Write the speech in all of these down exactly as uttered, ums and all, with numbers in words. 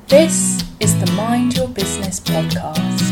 This is the Mind Your Business podcast.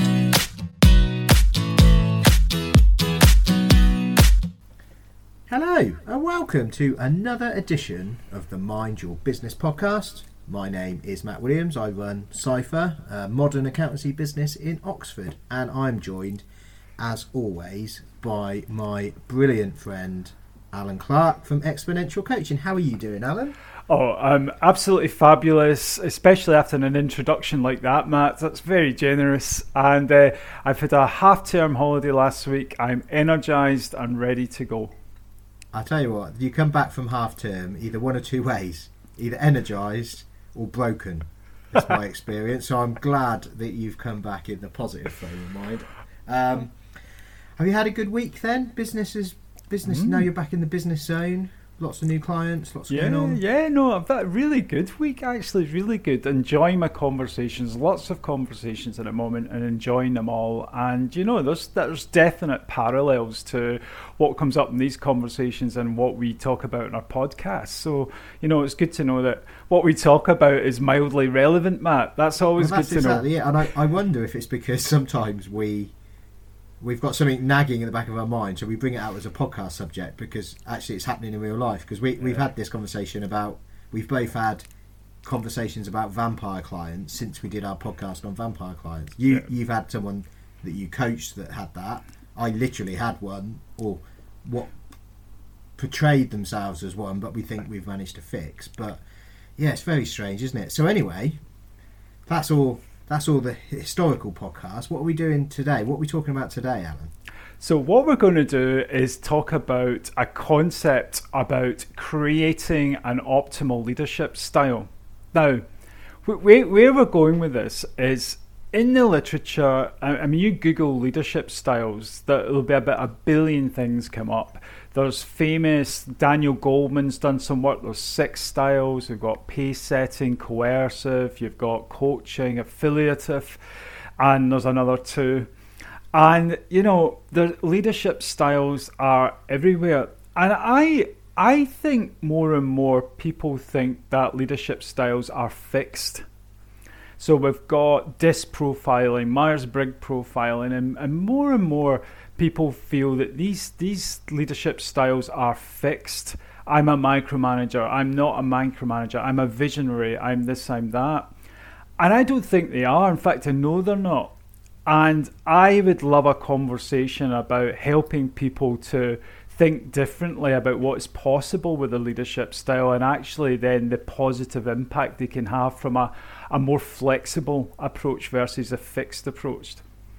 Hello and welcome to another edition of the Mind Your Business podcast. My name is Matt Williams. I run Cypher, a modern accountancy business in Oxford, and I'm joined, as always, by my brilliant friend Alan Clark from Exponential Coaching. How are you doing, Alan? Oh, I'm absolutely fabulous, especially after an introduction like that, Matt. That's very generous. And uh, I've had a half-term holiday last week. I'm energised and ready to go. I'll tell you what, you come back from half-term either one or two ways, either energised or broken. That's my experience. So I'm glad that you've come back in the positive frame of mind. Um, have you had a good week then? Business is business. Mm. Now you're back in the business zone. Lots of new clients, lots yeah, going on. Yeah, no, I've had a really good week, actually, really good. Enjoying my conversations, lots of conversations at the moment, and enjoying them all. And, you know, there's there's definite parallels to what comes up in these conversations and what we talk about in our podcast. So, you know, it's good to know that what we talk about is mildly relevant, Matt. That's always well, that's good to exactly know. Yeah, and I, I wonder if it's because sometimes we... we've got something nagging in the back of our mind, so we bring it out as a podcast subject because actually it's happening in real life. Because we, we've had this conversation about, we've both had conversations about vampire clients since we did our podcast on vampire clients. You, yeah. You've had someone that you coached that had that. I literally had one, or what portrayed themselves as one, but we think we've managed to fix. But yeah, it's very strange, isn't it? So anyway, that's all... That's all the historical podcast. What are we doing today? What are we talking about today, Alan? So what we're going to do is talk about a concept about creating an optimal leadership style. Now, where, where we're going with this is in the literature. I mean, you Google leadership styles, there'll be about a billion things come up. There's famous, Daniel Goleman's done some work. There's six styles. We've got pace setting, coercive. You've got coaching, affiliative, and there's another two. And, you know, the leadership styles are everywhere. And I I think more and more people think that leadership styles are fixed. So we've got DISC profiling, Myers-Briggs profiling, and, and more and more people feel that these these leadership styles are fixed. I'm a micromanager. I'm not a micromanager. I'm a visionary. I'm this, I'm that. And I don't think they are. In fact, I know they're not. And I would love a conversation about helping people to think differently about what's possible with a leadership style and actually then the positive impact they can have from a, a more flexible approach versus a fixed approach.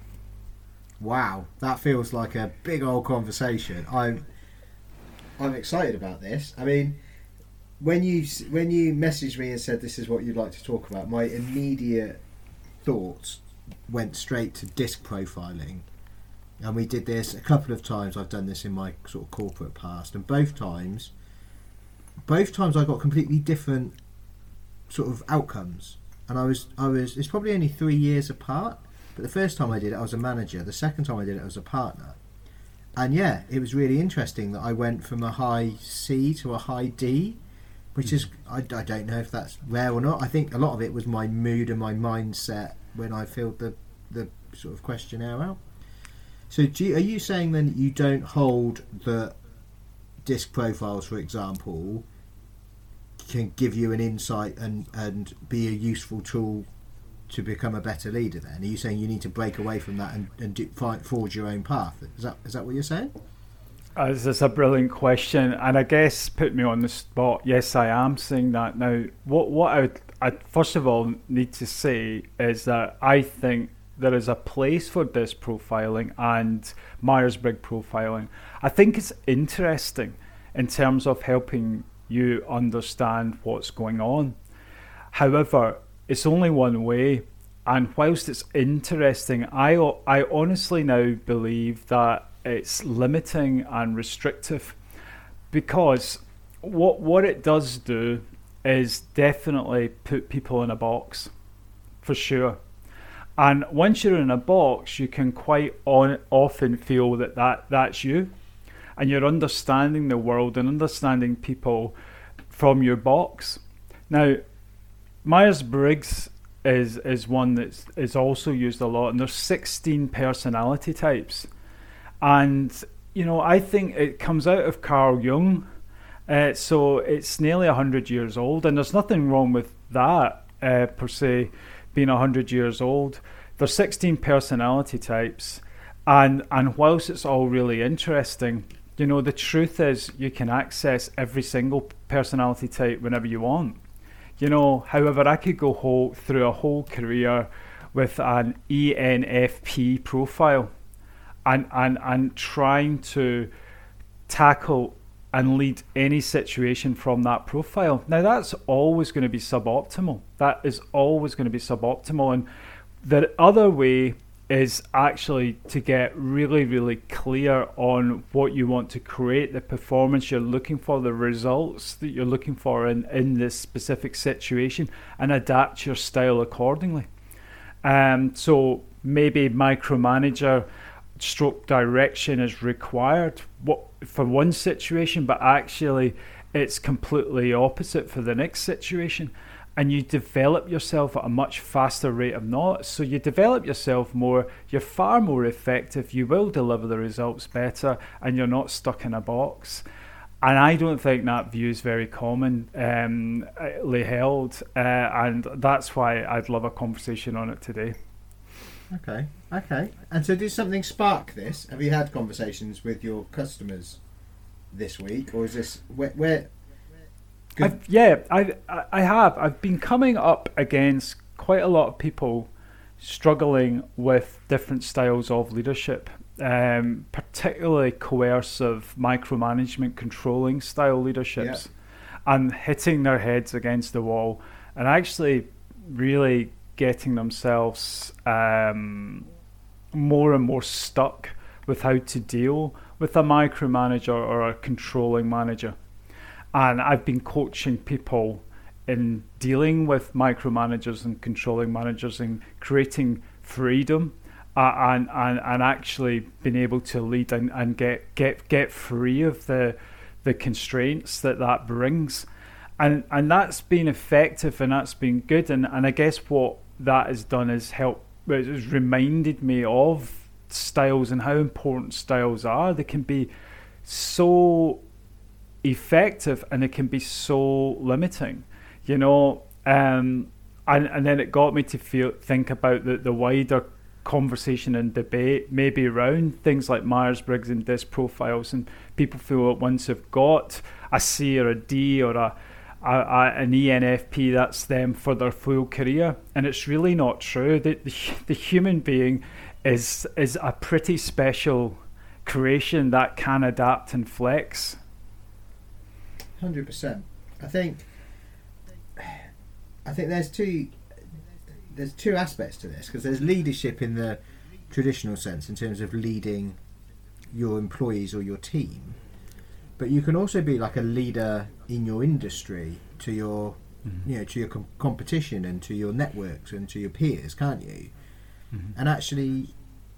Wow, that feels like a big old conversation. I'm I'm excited about this. I mean, when you when you messaged me and said this is what you'd like to talk about, my immediate thoughts went straight to DISC profiling. And we did this a couple of times. I've done this in my sort of corporate past, and both times both times I got completely different sort of outcomes. And I was I was it's probably only three years apart. But the first time I did it, I was a manager. The second time I did it, I was a partner. And yeah, it was really interesting that I went from a high C to a high D, which is, I, I don't know if that's rare or not. I think a lot of it was my mood and my mindset when I filled the, the sort of questionnaire out. So do you, are you saying then that you don't hold that DISC profiles, for example, can give you an insight and, and be a useful tool to become a better leader then? Are you saying you need to break away from that and, and do, find, forge your own path? Is that is that what you're saying? Uh, this is a brilliant question, and I guess put me on the spot. Yes, I am saying that. Now, what, what I, would, I first of all need to say is that I think there is a place for DISC profiling and Myers-Briggs profiling. I think it's interesting in terms of helping you understand what's going on. However, it's only one way, and whilst it's interesting, I, I honestly now believe that it's limiting and restrictive, because what what it does do is definitely put people in a box, for sure. And once you're in a box, you can quite on, often feel that, that that's you, and you're understanding the world and understanding people from your box. Now, Myers-Briggs is is one that is also used a lot, and there's sixteen personality types, and you know I think it comes out of Carl Jung, uh, so it's nearly a hundred years old, and there's nothing wrong with that uh, per se, being a hundred years old. There's sixteen personality types, and and whilst it's all really interesting, you know the truth is you can access every single personality type whenever you want. You know, however, I could go whole, through a whole career with an E N F P profile and, and, and trying to tackle and lead any situation from that profile. Now, that's always going to be suboptimal. That is always going to be suboptimal. And the other way is actually to get really, really clear on what you want to create, the performance you're looking for, the results that you're looking for in, in this specific situation, and adapt your style accordingly. Um, so maybe micromanager stroke direction is required what, for one situation, but actually it's completely opposite for the next situation. And you develop yourself at a much faster rate of knots. So you develop yourself more, you're far more effective, you will deliver the results better, and you're not stuck in a box. And I don't think that view is very commonly um, held, uh, and that's why I'd love a conversation on it today. Okay, okay. And so did something spark this? Have you had conversations with your customers this week, or is this where... where I've, yeah, I I have. I've been coming up against quite a lot of people struggling with different styles of leadership, um, particularly coercive, micromanagement, controlling style leaderships, yeah. and hitting their heads against the wall and actually really getting themselves um, more and more stuck with how to deal with a micromanager or a controlling manager. And I've been coaching people in dealing with micromanagers and controlling managers and creating freedom uh, and, and and actually being able to lead and, and get, get get free of the the constraints that that brings. And and that's been effective and that's been good. And, and I guess what that has done is help, it has reminded me of styles and how important styles are. They can be so effective and it can be so limiting, you know, um, and and then it got me to feel think about the, the wider conversation and debate maybe around things like Myers-Briggs and DISC profiles, and people feel that once they've got a C or a D or a, a, a an E N F P, that's them for their full career, and it's really not true. The, the, the human being is is a pretty special creation that can adapt and flex. one hundred percent. I think I think there's two there's two aspects to this, because there's leadership in the traditional sense in terms of leading your employees or your team, but you can also be like a leader in your industry to your mm-hmm. you know to your com- competition and to your networks and to your peers, can't you? Mm-hmm. And actually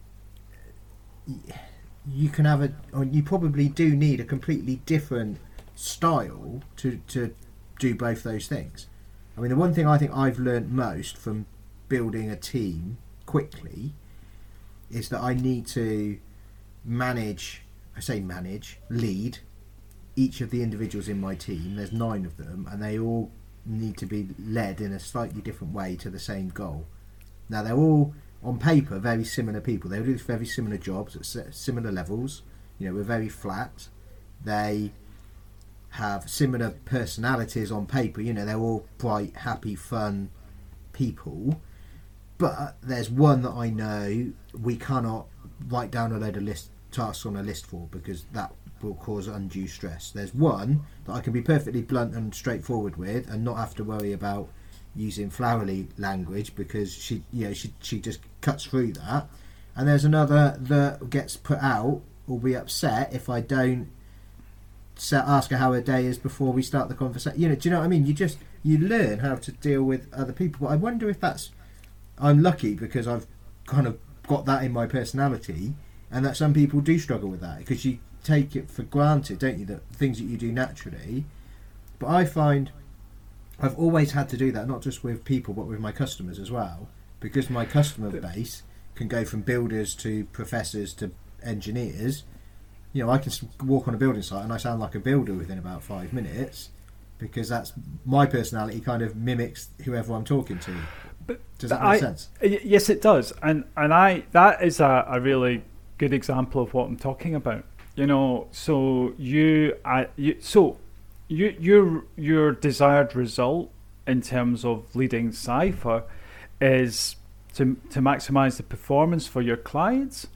you can have a or you probably do need a completely different style to to do both those things. I mean, the one thing I think I've learned most from building a team quickly is that I need to manage I say manage lead each of the individuals in my team. There's nine of them, and they all need to be led in a slightly different way to the same goal. Now, they're all on paper very similar people. They do very similar jobs at similar levels. You know, we're very flat. They have similar personalities on paper. You know, they're all bright, happy, fun people. But there's one that I know we cannot write down a load of list tasks on a list for, because that will cause undue stress. There's one that I can be perfectly blunt and straightforward with and not have to worry about using flowery language, because she, you know, she she just cuts through that. And there's another that gets put out, will be upset if I don't ask her how her day is before we start the conversation. You know, do you know what I mean? You just you learn how to deal with other people. But I wonder if that's I'm lucky, because I've kind of got that in my personality, and that some people do struggle with that, because you take it for granted, don't you, that things that you do naturally. But I find I've always had to do that, not just with people, but with my customers as well, because my customer base can go from builders to professors to engineers. You know, I can walk on a building site and I sound like a builder within about five minutes because that's my personality kind of mimics whoever I'm talking to. But does that make I, sense? Yes, it does. And and I that is a, a really good example of what I'm talking about. You know, so you, I, you so you, your your desired result in terms of leading Cypher is to to maximise the performance for your clients.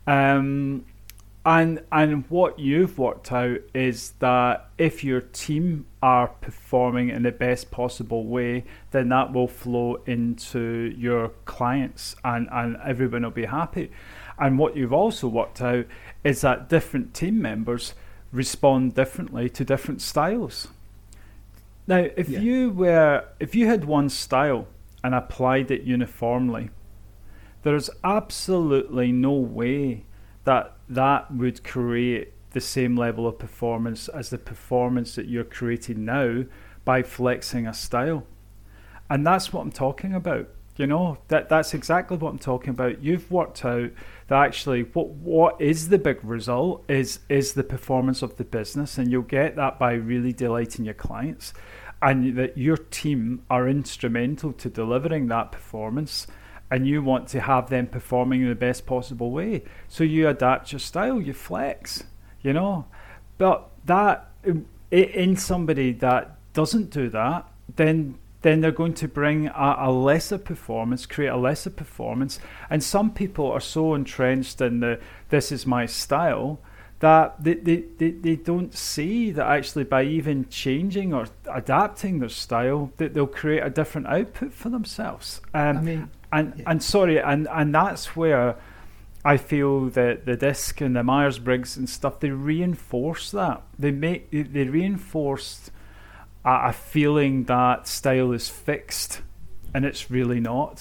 Um, And and what you've worked out is that if your team are performing in the best possible way, then that will flow into your clients and, and everyone will be happy. And what you've also worked out is that different team members respond differently to different styles. Now, if Yeah. you were if you had one style and applied it uniformly, there's absolutely no way that that would create the same level of performance as the performance that you're creating now by flexing a style. And that's what I'm talking about. You know, that that's exactly what I'm talking about. You've worked out that actually what what is the big result is is the performance of the business, and you'll get that by really delighting your clients, and that your team are instrumental to delivering that performance. And you want to have them performing in the best possible way. So you adapt your style, you flex, you know. But that, in somebody that doesn't do that, then then they're going to bring a, a lesser performance, create a lesser performance. And some people are so entrenched in the, this is my style, that they, they, they, they don't see that actually by even changing or adapting their style, that they'll create a different output for themselves. Um, I mean... And Yeah. and sorry, and, and that's where I feel that the DISC and the Myers-Briggs and stuff, they reinforce that. They make they reinforce a, a feeling that style is fixed, and it's really not.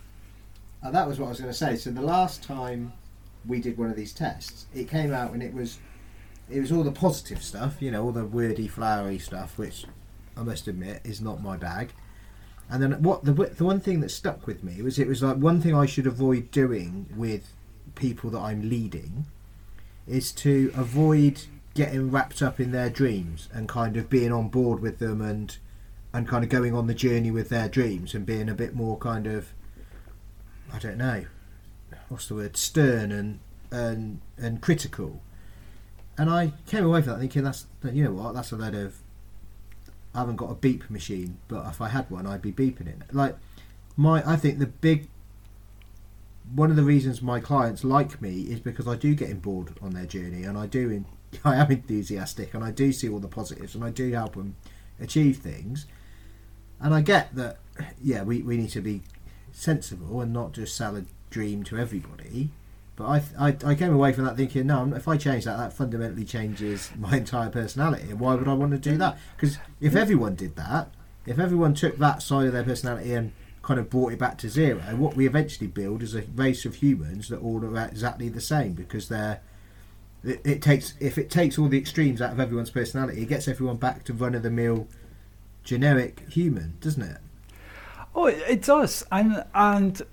Uh, that was what I was going to say. So the last time we did one of these tests, it came out and it was it was all the positive stuff, you know, all the wordy, flowery stuff, which I must admit is not my bag. And then what the the one thing that stuck with me was it was like one thing I should avoid doing with people that I'm leading is to avoid getting wrapped up in their dreams and kind of being on board with them and and kind of going on the journey with their dreams and being a bit more kind of, I don't know, what's the word, stern and and and critical. And I came away from that thinking that's, you know what, that's a load of, I haven't got a beep machine, but if I had one, I'd be beeping it. Like my, I think the big, one of the reasons my clients like me is because I do get on board on their journey, and I do, in, I am enthusiastic, and I do see all the positives, and I do help them achieve things. And I get that, yeah, we, we need to be sensible and not just sell a dream to everybody. But I, I, I came away from that thinking, no, if I change that, that fundamentally changes my entire personality. And why would I want to do that? Because if everyone did that, if everyone took that side of their personality and kind of brought it back to zero, what we eventually build is a race of humans that all are exactly the same, because they're, it, it takes, if it takes all the extremes out of everyone's personality, it gets everyone back to run-of-the-mill generic human, doesn't it? Oh, it does. And, and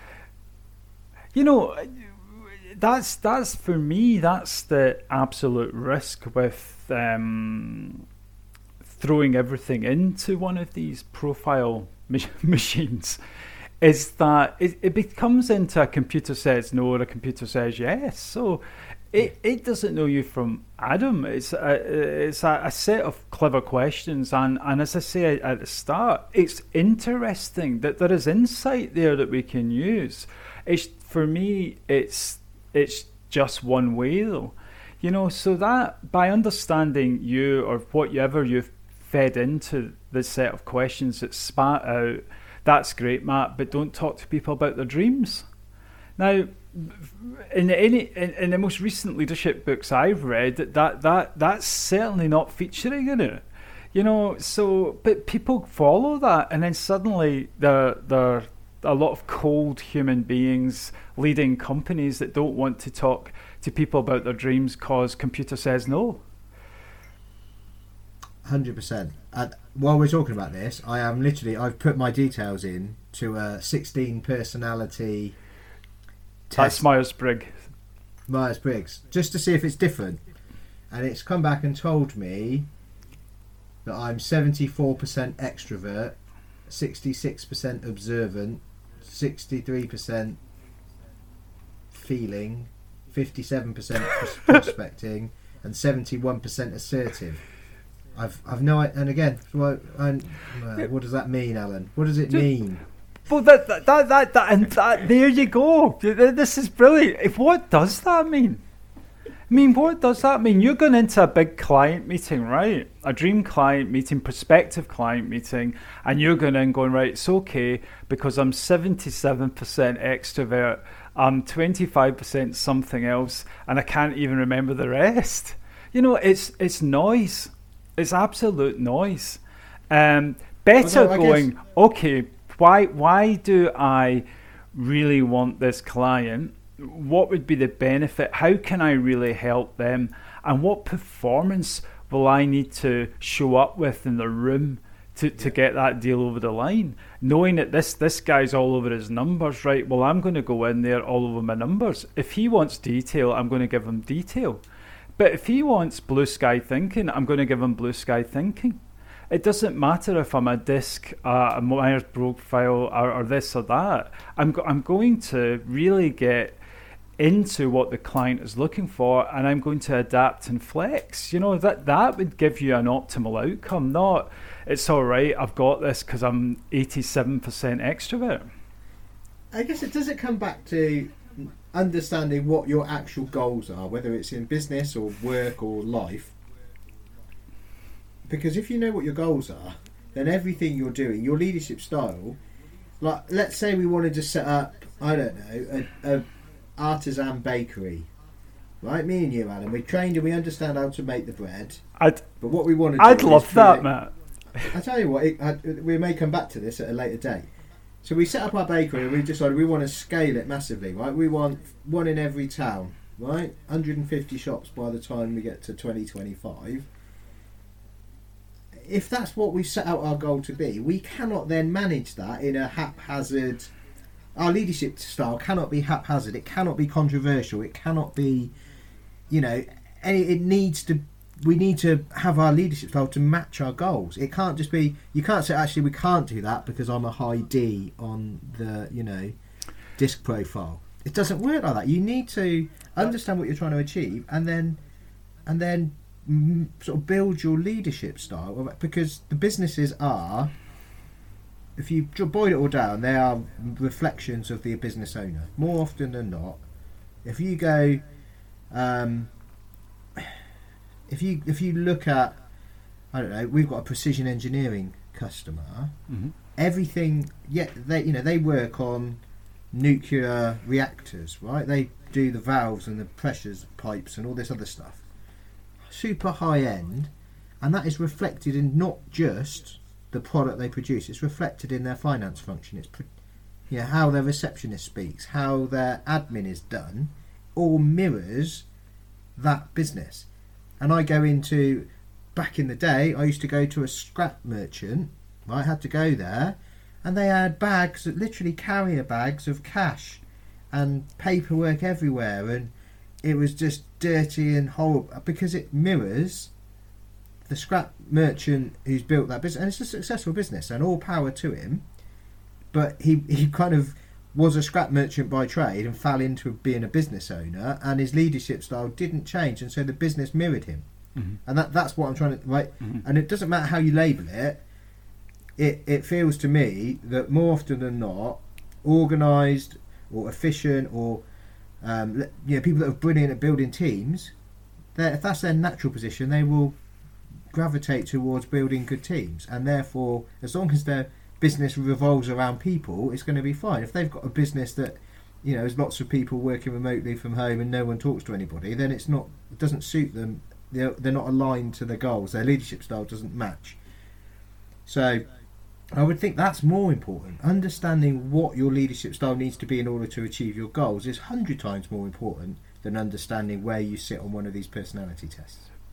you know... That's that's for me. That's the absolute risk with um, throwing everything into one of these profile mach- machines. Is that it, it becomes into a computer says no or a computer says yes. So it, it doesn't know you from Adam. It's a, it's a, a set of clever questions, and, and as I say at the start, it's interesting that there is insight there that we can use. It's for me. It's It's just one way though, you know, so that by understanding you or whatever you've fed into the set of questions that spat out, that's great, Matt, but don't talk to people about their dreams. Now, in any in, in the most recent leadership books I've read, that that that's certainly not featuring in it, you know, so but people follow that, and then suddenly they're they're a lot of cold human beings leading companies that don't want to talk to people about their dreams because computer says no. one hundred percent. And while we're talking about this, I am literally, I've put my details in to a sixteen personality That's test. Myers-Briggs. Myers-Briggs, just to see if it's different. And it's come back and told me that I'm seventy-four percent extrovert, sixty-six percent observant, sixty-three percent feeling, fifty-seven percent prospecting, and seventy-one percent assertive. I've I've no and again, what, and, uh, what does that mean, Alan? What does it mean? Well, that that that, that, that and that, there you go. This is brilliant. If what does that mean? I mean, what does that mean? You're going into a big client meeting, right? A dream client meeting, prospective client meeting, and you're going in and going, right, it's okay because I'm seventy-seven percent extrovert, I'm twenty-five percent something else, and I can't even remember the rest. You know, it's it's noise. It's absolute noise. Um, better Although, going, guess... okay, why why do I really want this client? What would be the benefit? How can I really help them? And what performance will I need to show up with in the room to, to get that deal over the line? Knowing that this, this guy's all over his numbers, right? Well, I'm going to go in there all over my numbers. If he wants detail, I'm going to give him detail. But if he wants blue sky thinking, I'm going to give him blue sky thinking. It doesn't matter if I'm a disc, uh, a Myers-Briggs file, or, or this or that. I'm go- I'm going to really get into what the client is looking for, and I'm going to adapt and flex. You know, that that would give you an optimal outcome, not it's all right, I've got this because I'm eighty-seven percent extrovert. I guess it doesn't come back to understanding what your actual goals are, whether it's in business or work or life. Because if you know what your goals are, then everything you're doing, your leadership style, like let's say we wanted to set up, I don't know, a, a artisan bakery, right? Me and you, Alan, we trained and we understand how to make the bread. I'd, but what we want to do I'd love is that, create, Matt. I tell you what, it, I, we may come back to this at a later date. So we set up our bakery and we decided we want to scale it massively, right? We want one in every town, right? one hundred fifty shops by the time we get to twenty twenty-five. If that's what we set out our goal to be, we cannot then manage that in a haphazard. Our leadership style cannot be haphazard. It cannot be controversial. It cannot be, you know, any. It needs to. We need to have our leadership style to match our goals. It can't just be. You can't say actually we can't do that because I'm a high D on the you know, disc profile. It doesn't work like that. You need to understand what you're trying to achieve, and then, and then. Sort of build your leadership style, because the businesses are, if you boil it all down, they are reflections of the business owner more often than not. If you go, um, if you if you look at, I don't know, we've got a precision engineering customer. Mm-hmm. Everything, yeah, they you know they work on nuclear reactors, right? They do the valves and the pressures pipes and all this other stuff. Super high end, and that is reflected in not just the product they produce, it's reflected in their finance function. It's you know, how their receptionist speaks, how their admin is done, all mirrors that business. And I go into, back in the day I used to go to a scrap merchant, I had to go there, and they had bags, literally carrier bags of cash and paperwork everywhere, and it was just dirty and horrible because it mirrors the scrap merchant who's built that business, and it's a successful business and all power to him. But he, he kind of was a scrap merchant by trade and fell into being a business owner, and his leadership style didn't change, and so the business mirrored him. Mm-hmm. And that that's what I'm trying to right. Mm-hmm. And it doesn't matter how you label it. It it feels to me that more often than not, organised or efficient or Um, you know, people that are brilliant at building teams, if that's their natural position, they will gravitate towards building good teams, and therefore, as long as their business revolves around people, it's going to be fine. If they've got a business that, you know, there's lots of people working remotely from home and no one talks to anybody, then it's not, it doesn't suit them. They're, they're not aligned to their goals. Their leadership style doesn't match. So I would think that's more important. Understanding what your leadership style needs to be in order to achieve your goals is a hundred times more important than understanding where you sit on one of these personality tests.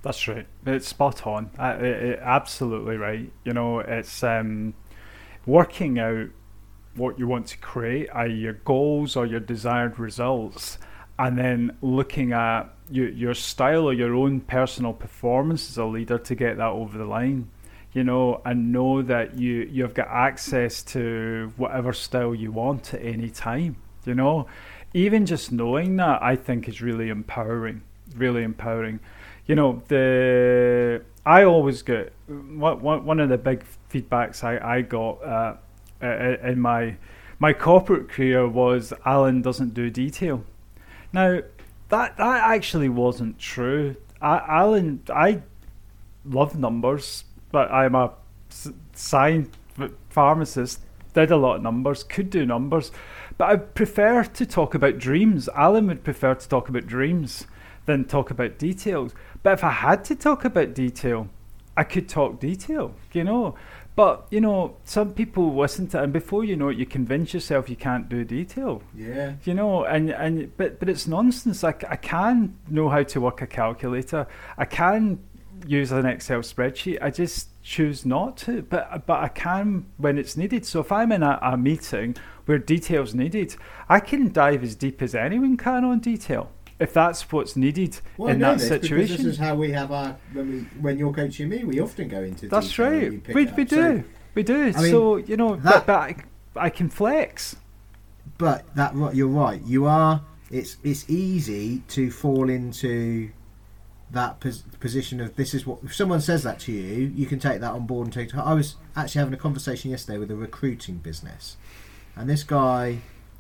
That's right. It's spot on. Uh, it, it, absolutely right. You know, it's um, working out what you want to create, that is your goals or your desired results, and then looking at your, your style or your own personal performance as a leader to get that over the line. You know, and know that you, you've got access to whatever style you want at any time. You know, even just knowing that, I think, is really empowering, really empowering. You know, the I always get one one of the big feedbacks I I got uh, in my my corporate career was Alan doesn't do detail. Now that that actually wasn't true. I, Alan, I love numbers, but I'm a science pharmacist. Did a lot of numbers, could do numbers, but I prefer to talk about dreams. Alan would prefer to talk about dreams than talk about details. But if I had to talk about detail, I could talk detail, you know. But, you know, some people listen to it, and before you know it, you convince yourself you can't do detail. Yeah. You know, and, and but, but it's nonsense. I, I can know how to work a calculator. I can use an Excel spreadsheet. I just choose not to, but but I can when it's needed. So if I'm in a, a meeting where detail's needed, I can dive as deep as anyone can on detail if that's what's needed well, in I know that this situation. This is how we have our when we when you're coaching me, we often go into that's detail right. and you pick We it up. we do So, we do. I mean, so you know, that, but, but I, I can flex. But that you're right. You are. It's it's easy to fall into that pos- position of this is what if someone says that to you, you can take that on board and take it. I was actually having a conversation yesterday with a recruiting business, and this guy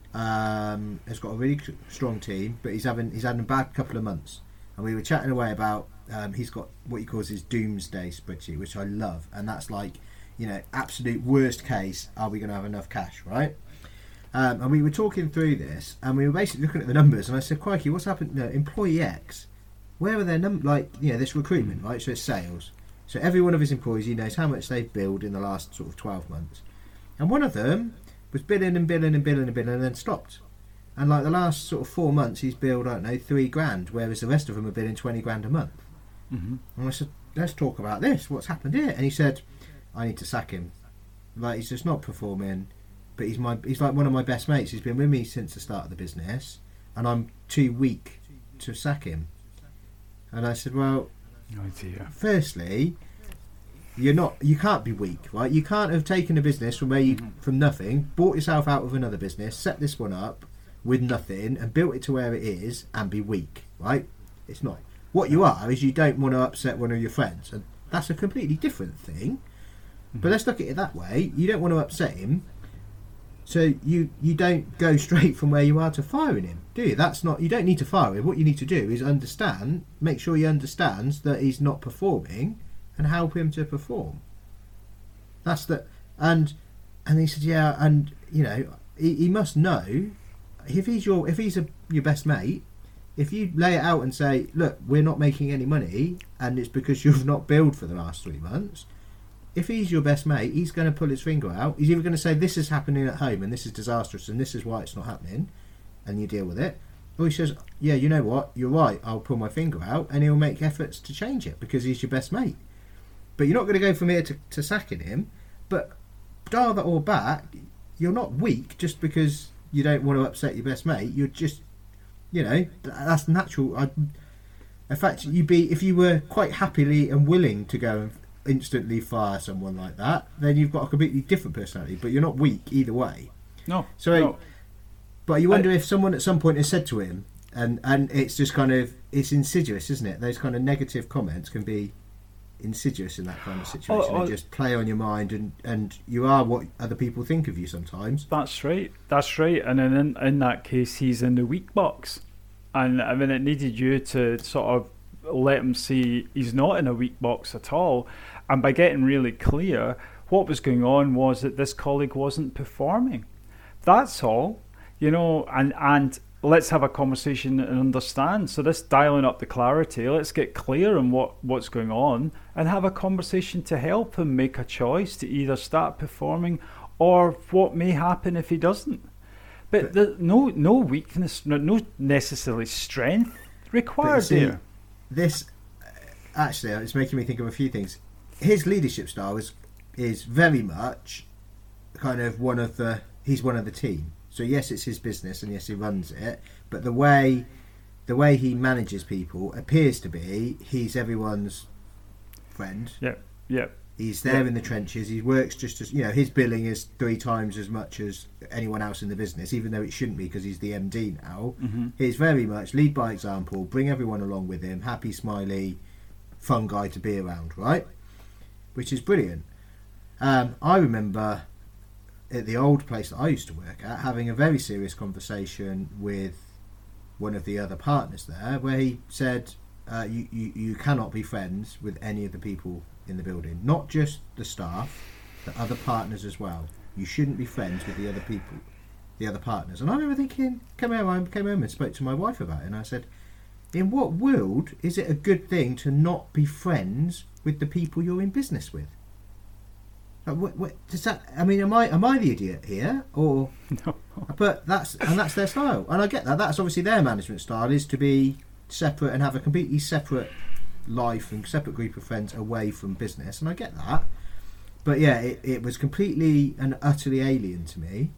um, has got a really strong team, but he's having he's had a bad couple of months, and we were chatting away about um, he's got what he calls his doomsday spreadsheet, which I love, and that's like, you know, absolute worst case, are we going to have enough cash, right? Um, and we were talking through this, and we were basically looking at the numbers, and I said, crikey, what's happened? No, employee X, where are their numbers? Like, you know, this recruitment, right? So it's sales. So every one of his employees, he knows how much they've billed in the last sort of twelve months. And one of them was billing and billing and billing and billing and then stopped. And like the last sort of four months, he's billed, I don't know, three grand, whereas the rest of them are billing twenty grand a month. Mm-hmm. And I said, let's talk about this. What's happened here? And he said, I need to sack him. Like, he's just not performing. But he's my he's like one of my best mates. He's been with me since the start of the business, and I'm too weak to sack him. And I said, well, oh dear. Firstly, you're not you can't be weak, right? You can't have taken a business from where you mm-hmm. from nothing, bought yourself out of another business, set this one up with nothing, and built it to where it is, and be weak, right? It's not. What you are is you don't want to upset one of your friends, and that's a completely different thing. Mm-hmm. But let's look at it that way. You don't want to upset him. So you, you don't go straight from where you are to firing him, do you? That's not. You don't need to fire him. What you need to do is understand, make sure he understands that he's not performing, and help him to perform. That's the and and he said, yeah, and you know he, he must know if he's your if he's a, your best mate. If you lay it out and say, look, we're not making any money, and it's because you've not billed for the last three months. If he's your best mate, he's going to pull his finger out. He's either going to say, this is happening at home and this is disastrous and this is why it's not happening, and you deal with it. Or he says, yeah, you know what, you're right, I'll pull my finger out, and he'll make efforts to change it because he's your best mate. But you're not going to go from here to, to sacking him. But dial that all back, you're not weak just because you don't want to upset your best mate. You're just, you know, that's natural. I, in fact, you'd be, if you were quite happily and willing to go and instantly fire someone like that, then you've got a completely different personality, but you're not weak either way. No. So, no. But you wonder I, if someone at some point has said to him, and and it's just kind of, it's insidious, isn't it? Those kind of negative comments can be insidious in that kind of situation, oh, oh, and just play on your mind, and and you are what other people think of you sometimes. That's right. That's right. And then in, in that case, he's in the weak box, and I mean, it needed you to sort of let him see he's not in a weak box at all. And by getting really clear, what was going on was that this colleague wasn't performing. That's all, you know, and, and let's have a conversation and understand. So this dialing up the clarity, let's get clear on what, what's going on and have a conversation to help him make a choice to either start performing or what may happen if he doesn't. But, but the, no no weakness, no, no necessarily strength required see, there. This... actually, it's making me think of a few things. His leadership style is is very much kind of one of the. He's one of the team. So yes, it's his business, and yes, he runs it. But the way the way he manages people appears to be he's everyone's friend. Yep. Yep. He's there yep. in the trenches. He works just as you know. His billing is three times as much as anyone else in the business, even though it shouldn't be because he's the M D now. Mm-hmm. He's very much lead by example, bring everyone along with him, happy, smiley, fun guy to be around, right? Which is brilliant. Um, I remember at the old place that I used to work at having a very serious conversation with one of the other partners there, where he said, uh, "You you you cannot be friends with any of the people in the building, not just the staff, the other partners as well. You shouldn't be friends with the other people, the other partners." And I remember thinking, came home, I came home and spoke to my wife about it, and I said, in what world is it a good thing to not be friends with the people you're in business with? Like, what, what does that? I mean, am I am I the idiot here, or? No. But that's and that's their style, and I get that. That's obviously their management style, is to be separate and have a completely separate life and separate group of friends away from business, and I get that. But yeah, it, it was completely and utterly alien to me.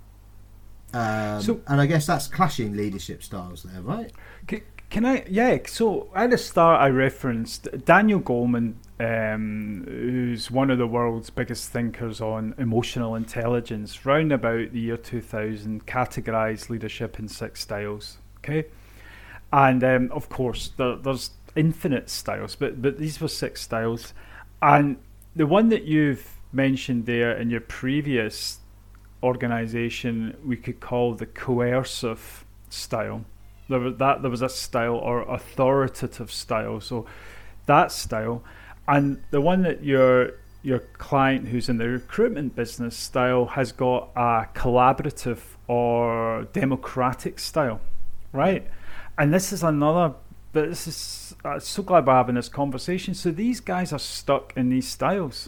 Um, so, and I guess that's clashing leadership styles there, right? Can, can I? Yeah. So at the start, I referenced Daniel Goleman, um, who's one of the world's biggest thinkers on emotional intelligence. Round about the year two thousand, categorised leadership in six styles. Okay, and um, of course, there, there's infinite styles, but but these were six styles, and the one that you've mentioned there in your previous organisation we could call the coercive style. There was that there was a style, or authoritative style. So that style, and the one that your your client who's in the recruitment business style has got a collaborative or democratic style, right? And this is another. But this is I'm so glad we're having this conversation. So these guys are stuck in these styles,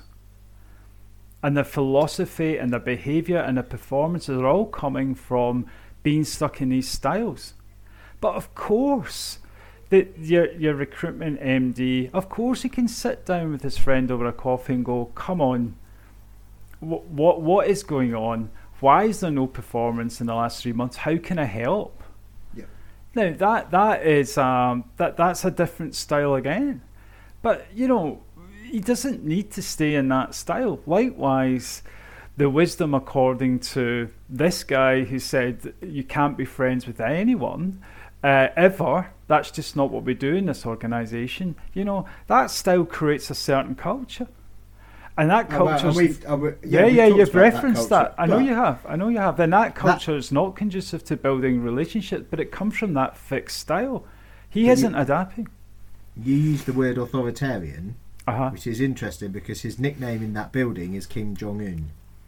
and their philosophy and their behaviour and their performances are all coming from being stuck in these styles. But of course, the, your your recruitment M D, of course, he can sit down with his friend over a coffee and go, "Come on, what what what is going on? Why is there no performance in the last three months? How can I help?" Now that that is um, that that's a different style again, but you know he doesn't need to stay in that style. Likewise, the wisdom according to this guy who said you can't be friends with anyone uh, ever. That's just not what we do in this organisation. You know that style creates a certain culture. And that culture, oh, well, oh, yeah, yeah, yeah you've referenced that. that. I know you have. I know you have. And that culture that, is not conducive to building relationships, but it comes from that fixed style. He isn't you, adapting. You use the word authoritarian, uh-huh. which is interesting because his nickname in that building is Kim Jong Un.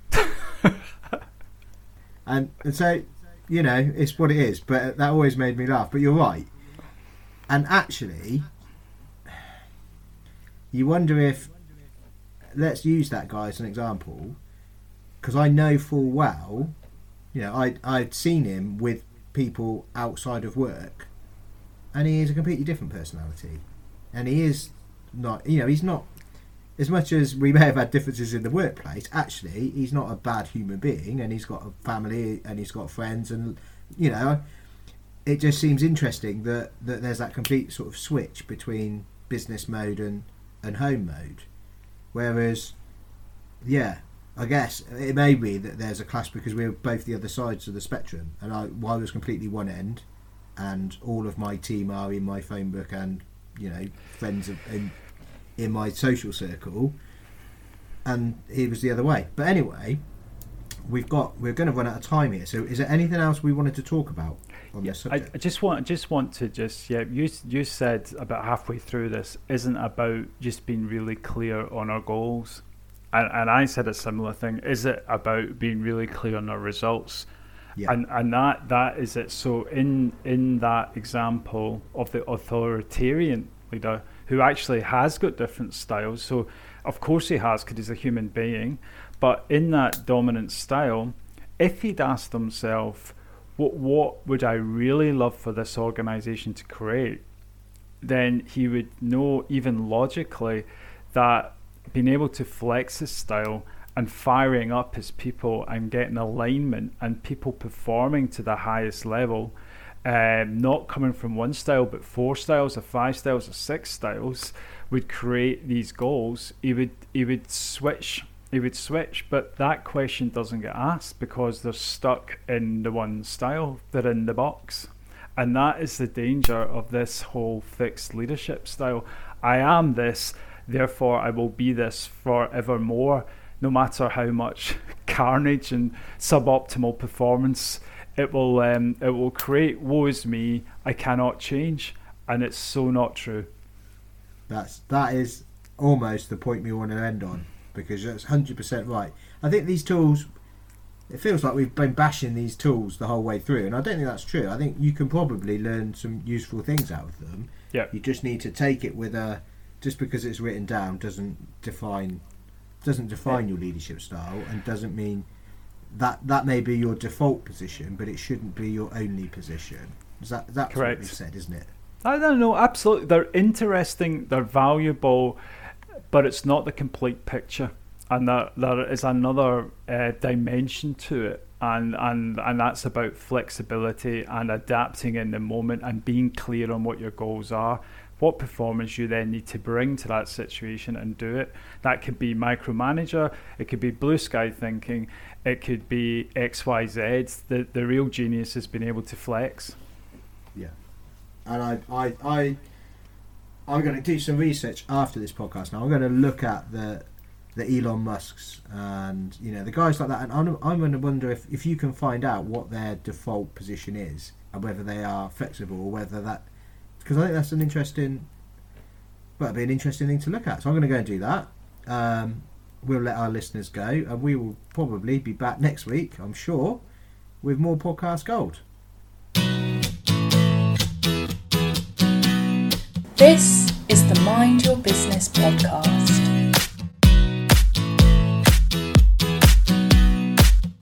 and and so, you know, it's what it is. But that always made me laugh. But you're right. And actually, you wonder if. Let's use that guy as an example, because I know full well, you know, I I'd seen him with people outside of work, and he is a completely different personality, and he is not, you know, he's not, as much as we may have had differences in the workplace, actually he's not a bad human being, and he's got a family and he's got friends, and you know, it just seems interesting that that there's that complete sort of switch between business mode and and home mode. Whereas, yeah, I guess it may be that there's a clash because we're both the other sides of the spectrum, and I, well, I was completely one end, and all of my team are in my phone book and, you know, friends of, in in my social circle, and he was the other way. But anyway, we've got we're going to run out of time here. So, is there anything else we wanted to talk about on yeah, this subject? I, I just want just want to just yeah. You you said about halfway through this isn't about just being really clear on our goals, and and I said a similar thing. Is it about being really clear on our results? Yeah. And and that that is it. So in in that example of the authoritarian leader who actually has got different styles. So of course he has, because he's a human being. But in that dominant style, if he'd asked himself, what what would I really love for this organisation to create? then he would know, even logically, that being able to flex his style and firing up his people and getting alignment and people performing to the highest level, um, not coming from one style but four styles or five styles or six styles, would create these goals. He would he would switch. He would switch, but that question doesn't get asked because they're stuck in the one style. They're in the box. And that is the danger of this whole fixed leadership style. I am this, therefore I will be this forevermore, no matter how much carnage and suboptimal performance it will um, it will create. Woe is me, I cannot change. And it's so not true. That's that is almost the point we want to end on, because that's one hundred percent right. I think these tools, it feels like we've been bashing these tools the whole way through, and I don't think that's true. I think you can probably learn some useful things out of them. Yeah. You just need to take it with a, just because it's written down doesn't define doesn't define yeah. your leadership style, and doesn't mean that that may be your default position, but it shouldn't be your only position. Is that that's Correct. What we've said, isn't it? I don't know, absolutely. They're interesting, they're valuable, but it's not the complete picture. And there, there is another uh, dimension to it, and, and, and that's about flexibility and adapting in the moment and being clear on what your goals are, what performance you then need to bring to that situation and do it. That could be micromanager, it could be blue sky thinking, it could be X Y Z. The, the real genius has been able to flex. Yeah. And I, I, I, I'm going to do some research after this podcast. Now I'm going to look at the, the Elon Musks and you know the guys like that, and I'm, I'm going to wonder if, if you can find out what their default position is and whether they are flexible or whether that, because I think that's an interesting, well, it'd be an interesting thing to look at. So I'm going to go and do that. Um, we'll let our listeners go, and we will probably be back next week, I'm sure, with more podcast gold. This is the Mind Your Business podcast.